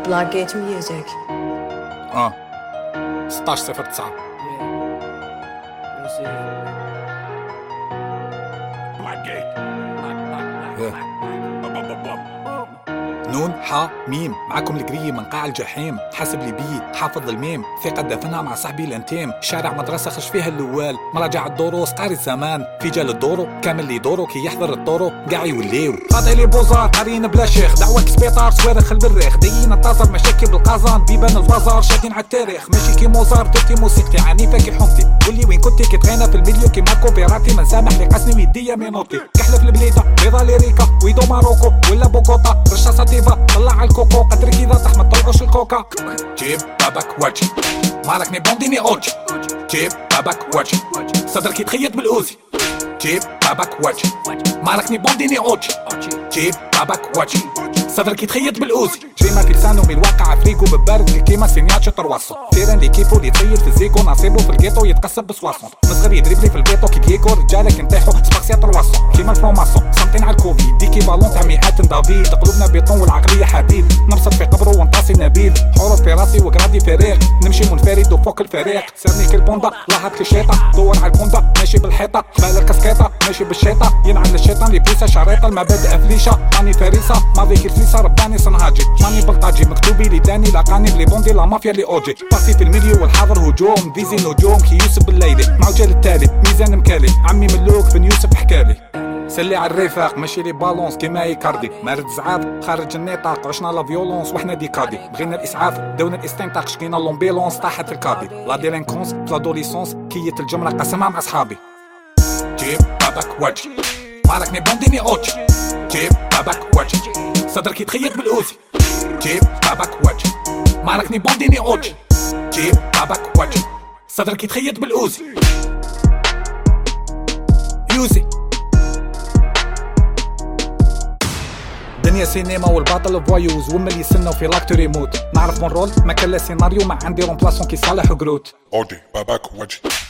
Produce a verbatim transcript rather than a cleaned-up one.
Blackgate Music. اه ستة عشر صفر تسعة. نون ح ميم معكم القرية من قاع الجحيم، حاسب لي بي حافظ الميم، ثقة دفنها مع صاحبي الانتيم، شارع مدرسة خش فيها اللوال، مراجع الدروس قاري الزمان، في جال الدورو كامل لي دورو كي يحضر الطورو قاع يوليو، قاضي لي بوزار قارين بلا شيخ، دعوة سبيطار صوارخ البريخ، دايين الطازر مشاكل بالقازان، بيبان البازار شادين على التاريخ، ماشي كي موزار درتي موسيقتي عنيفة كي حومتي، قولي وين كنتي كي تغنى في الميليو كي ماكو بيراتي من سامح لي قسني ويديا مينوتي، كحلة في البليدة بيضا ليريكا ويدو ماروكو ولا بوغوطا رشا ساتيفا طلع على الكوكو قدرك إذا تحمد طلعوش الكوكا، جيب بابك وجه مالك نبونديني أوجي، جيب بابك وجه صدرك يتخيط بالأوزي، جيب بابك وجه مالك نبونديني أوجي، جيب بابك وجه صدرك يتخيط بالأوزي، جريمة في لسانه من الواقع فريقو ببارد اللي كيما سينياتش تروصو، فيران اللي كيفو اللي يتخيط في الزيكو نصيبو في الجيتو يتقسم بسواسون، مصغر يدريبلي في البيتو كي ديكو رجالك ينطيحو سباكسيات رواسون، كيما الفروماسون سامتين على الكوفيد ديكي بالون تاع مئات دافيد، قلوبنا بيطون والعقلية حديد، نرصد في قبره ونطاسي نبيل، حروف في راسي وقرادي فريق، نمشي منفرد وفوق الفريق، سيرني كالبوندا لاحظ كالشيطة، دور على الكوندا ماشي بالحيطة، قبال الكاسكيطة ماشي بالشيطة، ينعل الشيطان اللي بيسا شريطة المبادئ فليشة، ماني فريسة ماضي كالفليسة رباني صنهاجي، ماني بلطاجي مكتوبي لي داني لاقاني بلي بوندي لا مافيا اللي اوجي، باسي في الميليو والحاضر هجوم فيزي النجوم كي يوسف بالليلي، مع وجال التالي ميزان مكالي، عمي ملوك بن يوسف حكالي، سلي على الرفاق ماشي لي بالونس كيما يكاردي، مارد زعاف خارج النطاق عشنا لا فيولونس وحنا ديكادي، بغينا الاسعاف داونا الاستنطاق شكينا لومبيلونس طاحت الكادي، لا ديلينكونس فلادوليسونس كيت الجمرة قسمها مع اصحابي، جيب بابك وجه مالك نبونديني اوجي، جيب بابك وجه صدرك يتخيط بالأوزي، جيب بابك وجه مالك نبونديني اوجي، جيب بابك وجه صدرك يتخيط بالأوزي، يوزي دنيا سينما والباطل فوايوز وهم اللي يسنوا في لاكتو ريموت، نعرف من رول ما كان لا سيناريو ما عندي رومبلاسون كي صالح قروت، اودي باباك وجه